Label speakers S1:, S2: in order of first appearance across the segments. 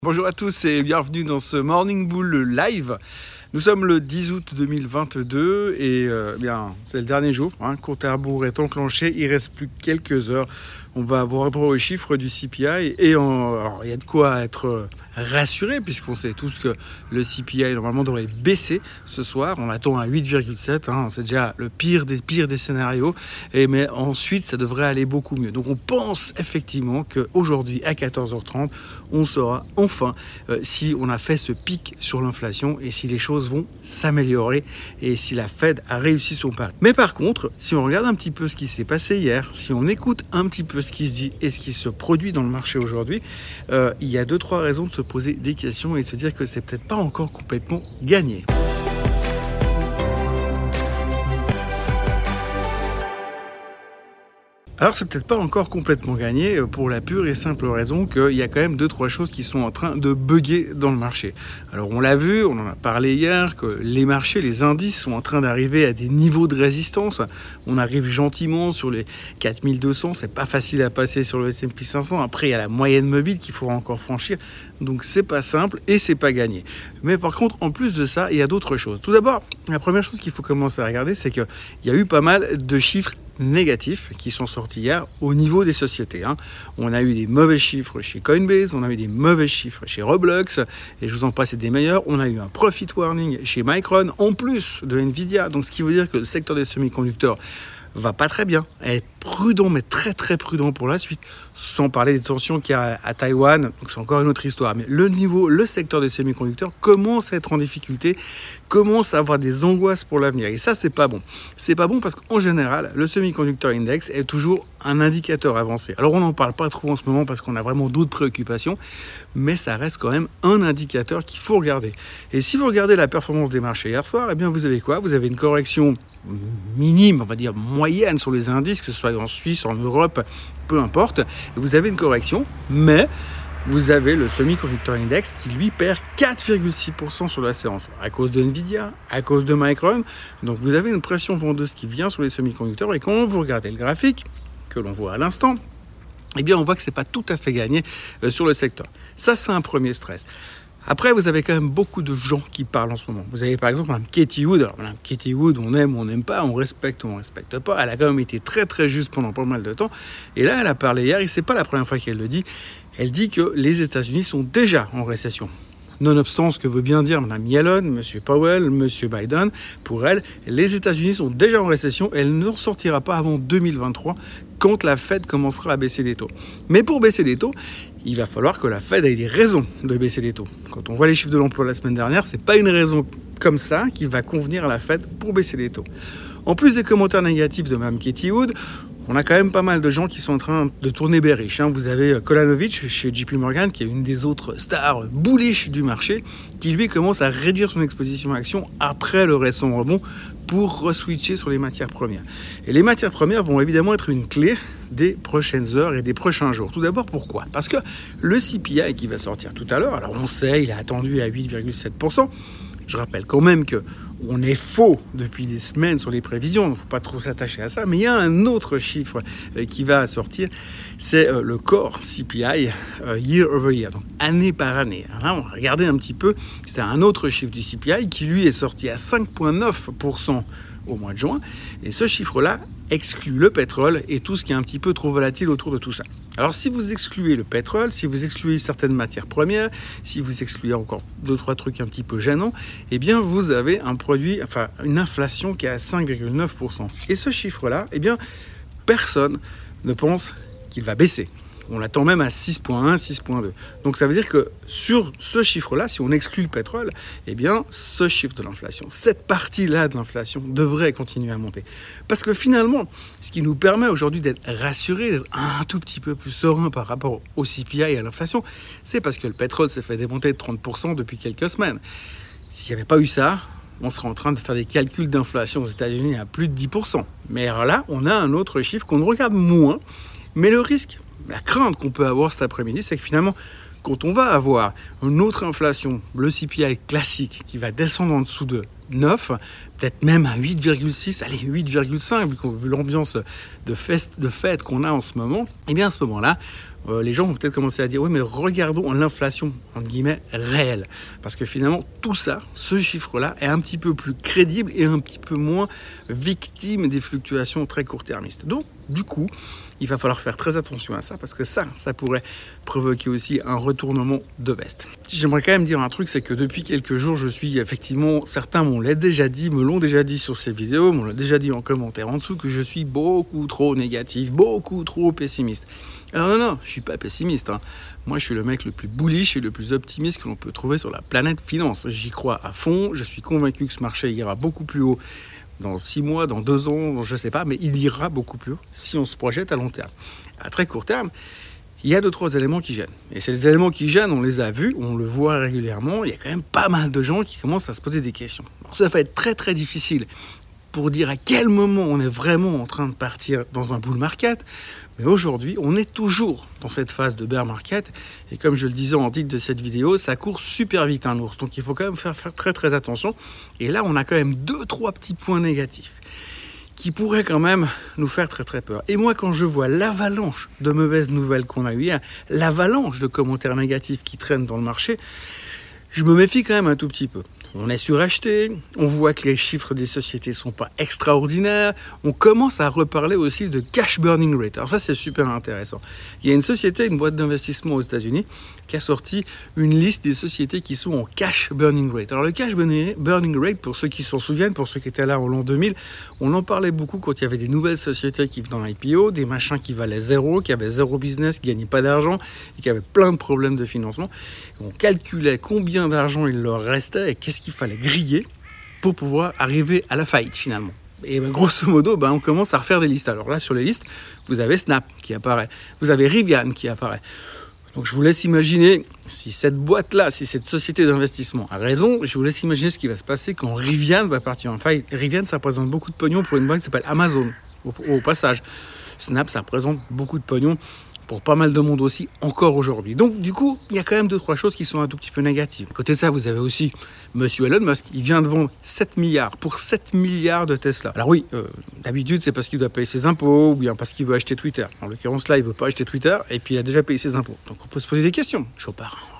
S1: Bonjour à tous et bienvenue dans ce Morning Bull live. Nous sommes le 10 août 2022 et c'est le dernier jour. Compte à rebours est enclenché, il reste plus que quelques heures. On va avoir droit aux chiffres du CPI et alors, il y a de quoi être rassuré puisqu'on sait tous que le CPI normalement devrait baisser ce soir. On attend à 8,7, c'est déjà le pire des scénarios. Mais ensuite, ça devrait aller beaucoup mieux. Donc on pense effectivement qu'aujourd'hui à 14h30, on saura enfin si on a fait ce pic sur l'inflation et si les choses vont s'améliorer et si la Fed a réussi son pari. Mais par contre, si on regarde un petit peu ce qui s'est passé hier, si on écoute un petit peu ce qui se dit et ce qui se produit dans le marché aujourd'hui, il y a 2-3 raisons de se poser des questions et de se dire que c'est peut-être pas encore complètement gagné. Alors c'est peut-être pas encore complètement gagné pour la pure et simple raison qu'il y a quand même 2-3 choses qui sont en train de bugger dans le marché. Alors on l'a vu, on en a parlé hier, que les marchés, les indices sont en train d'arriver à des niveaux de résistance. On arrive gentiment sur les 4200, c'est pas facile à passer sur le S&P 500. Après il y a la moyenne mobile qu'il faudra encore franchir, donc c'est pas simple et c'est pas gagné. Mais par contre en plus de ça, il y a d'autres choses. Tout d'abord, la première chose qu'il faut commencer à regarder, c'est qu'il y a eu pas mal de chiffres négatifs qui sont sortis hier au niveau des sociétés. On a eu des mauvais chiffres chez Coinbase, on a eu des mauvais chiffres chez Roblox, et je vous en passe des meilleurs. On a eu un profit warning chez Micron, en plus de Nvidia. Donc ce qui veut dire que le secteur des semi-conducteurs va pas très bien. Être prudent, mais très très prudent pour la suite, sans parler des tensions qu'il y a à Taïwan, donc c'est encore une autre histoire. Mais le secteur des semi-conducteurs commence à être en difficulté, commence à avoir des angoisses pour l'avenir. Et ça, c'est pas bon. C'est pas bon parce qu'en général, le semi-conductor index est toujours un indicateur avancé. Alors on n'en parle pas trop en ce moment parce qu'on a vraiment d'autres préoccupations, mais ça reste quand même un indicateur qu'il faut regarder. Et si vous regardez la performance des marchés hier soir, eh bien vous avez quoi ? Vous avez une correction minime, on va dire moyenne sur les indices, que ce soit en Suisse, en Europe, peu importe. Vous avez une correction, mais vous avez le semi-conductor index qui lui perd 4,6% sur la séance à cause de Nvidia, à cause de Micron. Donc vous avez une pression vendeuse qui vient sur les semi-conducteurs et quand vous regardez le graphique que l'on voit à l'instant, eh bien on voit que c'est pas tout à fait gagné sur le secteur. Ça, c'est un premier stress. Après, vous avez quand même beaucoup de gens qui parlent en ce moment. Vous avez par exemple Mme Katie Wood. Alors Mme Katie Wood, on aime ou on n'aime pas, on respecte ou on ne respecte pas. Elle a quand même été très très juste pendant pas mal de temps. Et là, elle a parlé hier, et c'est pas la première fois qu'elle le dit. Elle dit que les États-Unis sont déjà en récession. Nonobstant ce que veut bien dire Mme Yellen, M. Powell, M. Biden, pour elle, les États-Unis sont déjà en récession et elle ne sortira pas avant 2023 quand la Fed commencera à baisser les taux. Mais pour baisser les taux, il va falloir que la Fed ait des raisons de baisser les taux. Quand on voit les chiffres de l'emploi la semaine dernière, c'est pas une raison comme ça qui va convenir à la Fed pour baisser les taux. En plus des commentaires négatifs de Mme Katie Wood, on a quand même pas mal de gens qui sont en train de tourner bearish. Vous avez Kolanovic chez JP Morgan, qui est une des autres stars bullish du marché, qui lui commence à réduire son exposition à l'action après le récent rebond pour re-switcher sur les matières premières. Et les matières premières vont évidemment être une clé des prochaines heures et des prochains jours. Tout d'abord, pourquoi ? Parce que le CPI qui va sortir tout à l'heure, alors on sait, il est attendu à 8,7%. Je rappelle quand même qu'on est faux depuis des semaines sur les prévisions, donc il ne faut pas trop s'attacher à ça. Mais il y a un autre chiffre qui va sortir, c'est le core CPI year over year, donc année par année. Là, on va regarder un petit peu, c'est un autre chiffre du CPI qui lui est sorti à 5,9% au mois de juin. Et ce chiffre-là exclut le pétrole et tout ce qui est un petit peu trop volatile autour de tout ça. Alors si vous excluez le pétrole, si vous excluez certaines matières premières, si vous excluez encore 2-3 trucs un petit peu gênants, eh bien vous avez une inflation qui est à 5,9%. Et ce chiffre-là, eh bien personne ne pense qu'il va baisser. On l'attend même à 6,1, 6,2. Donc ça veut dire que sur ce chiffre-là, si on exclut le pétrole, eh bien ce chiffre de l'inflation, cette partie-là de l'inflation devrait continuer à monter. Parce que finalement, ce qui nous permet aujourd'hui d'être rassurés, d'être un tout petit peu plus serein par rapport au CPI et à l'inflation, c'est parce que le pétrole s'est fait démonter de 30% depuis quelques semaines. S'il n'y avait pas eu ça, on serait en train de faire des calculs d'inflation aux États-Unis à plus de 10%. Mais alors là, on a un autre chiffre qu'on regarde moins, mais le risque, la crainte qu'on peut avoir cet après-midi, c'est que finalement, quand on va avoir une autre inflation, le CPI classique, qui va descendre en dessous de 9, peut-être même à 8,6, allez 8,5 vu l'ambiance de fête qu'on a en ce moment, et bien à ce moment-là, les gens vont peut-être commencer à dire « Oui, mais regardons l'inflation, entre guillemets, réelle. » Parce que finalement, tout ça, ce chiffre-là, est un petit peu plus crédible et un petit peu moins victime des fluctuations très court-termistes. Donc, du coup, il va falloir faire très attention à ça, parce que ça pourrait provoquer aussi un retournement de veste. J'aimerais quand même dire un truc, c'est que depuis quelques jours, je suis effectivement, certains me l'ont déjà dit sur ces vidéos, m'ont déjà dit en commentaire en dessous, que je suis beaucoup trop négatif, beaucoup trop pessimiste. Alors non, je suis pas pessimiste. Moi, je suis le mec le plus bullish et le plus optimiste que l'on peut trouver sur la planète finance. J'y crois à fond. Je suis convaincu que ce marché ira beaucoup plus haut dans 6 mois, dans 2 ans, je ne sais pas, mais il ira beaucoup plus haut si on se projette à long terme. À très court terme, il y a 2-3 éléments qui gênent. Et ces éléments qui gênent, on les a vus, on le voit régulièrement. Il y a quand même pas mal de gens qui commencent à se poser des questions. Alors, ça va être très très difficile pour dire à quel moment on est vraiment en train de partir dans un bull market. Mais aujourd'hui, on est toujours dans cette phase de bear market. Et comme je le disais en titre de cette vidéo, ça court super vite un ours. Donc il faut quand même faire très très attention. Et là, on a quand même 2-3 petits points négatifs qui pourraient quand même nous faire très très peur. Et moi, quand je vois l'avalanche de mauvaises nouvelles qu'on a eu hier, l'avalanche de commentaires négatifs qui traînent dans le marché, je me méfie quand même un tout petit peu. On est suracheté, on voit que les chiffres des sociétés ne sont pas extraordinaires, on commence à reparler aussi de cash burning rate. Alors ça, c'est super intéressant. Il y a une société, une boîte d'investissement aux États-Unis, qui a sorti une liste des sociétés qui sont en cash burning rate. Alors le cash burning rate, pour ceux qui s'en souviennent, pour ceux qui étaient là en l'an 2000, on en parlait beaucoup quand il y avait des nouvelles sociétés qui venaient dans l'IPO, des machins qui valaient zéro, qui avaient zéro business, qui ne gagnaient pas d'argent et qui avaient plein de problèmes de financement. On calculait combien d'argent il leur restait et qu'est-ce qu'il fallait griller pour pouvoir arriver à la faillite finalement. Et grosso modo, on commence à refaire des listes. Alors là, sur les listes, vous avez Snap qui apparaît, vous avez Rivian qui apparaît. Donc je vous laisse imaginer, si cette boîte-là, si cette société d'investissement a raison, je vous laisse imaginer ce qui va se passer quand Rivian va partir en faillite. Rivian, ça représente beaucoup de pognon pour une banque qui s'appelle Amazon, au passage. Snap, ça représente beaucoup de pognon pour pas mal de monde aussi, encore aujourd'hui. Donc, du coup, il y a quand même 2-3 choses qui sont un tout petit peu négatives. À côté de ça, vous avez aussi Monsieur Elon Musk. Il vient de vendre 7 milliards pour 7 milliards de Tesla. Alors oui, d'habitude, c'est parce qu'il doit payer ses impôts ou bien parce qu'il veut acheter Twitter. En l'occurrence, là, il ne veut pas acheter Twitter et puis il a déjà payé ses impôts. Donc, on peut se poser des questions. On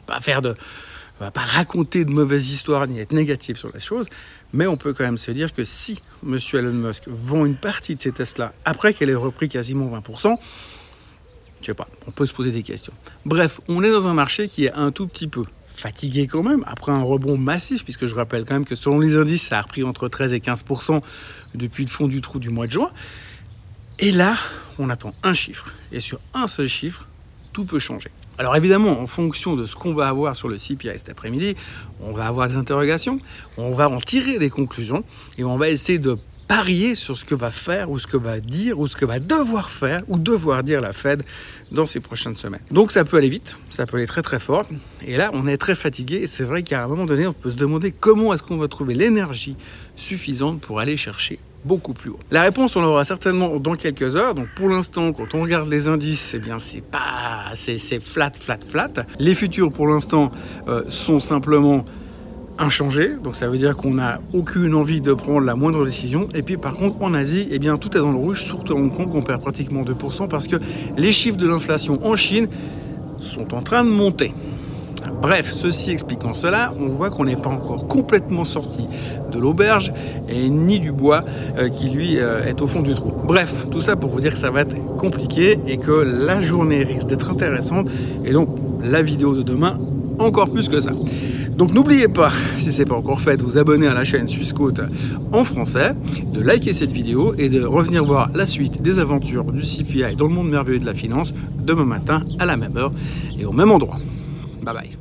S1: va pas raconter de mauvaises histoires ni être négatif sur la chose, mais on peut quand même se dire que si Monsieur Elon Musk vend une partie de ses Tesla après qu'elle ait repris quasiment 20%, je sais pas, on peut se poser des questions. Bref, on est dans un marché qui est un tout petit peu fatigué quand même, après un rebond massif, puisque je rappelle quand même que selon les indices, ça a repris entre 13 et 15% depuis le fond du trou du mois de juin. Et là, on attend un chiffre. Et sur un seul chiffre, tout peut changer. Alors évidemment, en fonction de ce qu'on va avoir sur le CPI cet après-midi, on va avoir des interrogations, on va en tirer des conclusions, et on va essayer de parier sur ce que va faire ou ce que va dire ou ce que va devoir faire ou devoir dire la Fed dans ces prochaines semaines. Donc ça peut aller vite, ça peut aller très très fort. Et là, on est très fatigué et c'est vrai qu'à un moment donné, on peut se demander comment est-ce qu'on va trouver l'énergie suffisante pour aller chercher beaucoup plus haut. La réponse, on l'aura certainement dans quelques heures. Donc pour l'instant, quand on regarde les indices, c'est flat. Les futurs pour l'instant sont simplement inchangé, donc ça veut dire qu'on n'a aucune envie de prendre la moindre décision. Et puis par contre en Asie, tout est dans le rouge, surtout à Hong Kong, on perd pratiquement 2% parce que les chiffres de l'inflation en Chine sont en train de monter. Bref, ceci expliquant cela, on voit qu'on n'est pas encore complètement sorti de l'auberge et ni du bois qui lui est au fond du trou. Bref, tout ça pour vous dire que ça va être compliqué et que la journée risque d'être intéressante et donc la vidéo de demain encore plus que ça. Donc n'oubliez pas, si ce n'est pas encore fait, de vous abonner à la chaîne Swissquote en français, de liker cette vidéo et de revenir voir la suite des aventures du CPI dans le monde merveilleux de la finance demain matin à la même heure et au même endroit. Bye bye.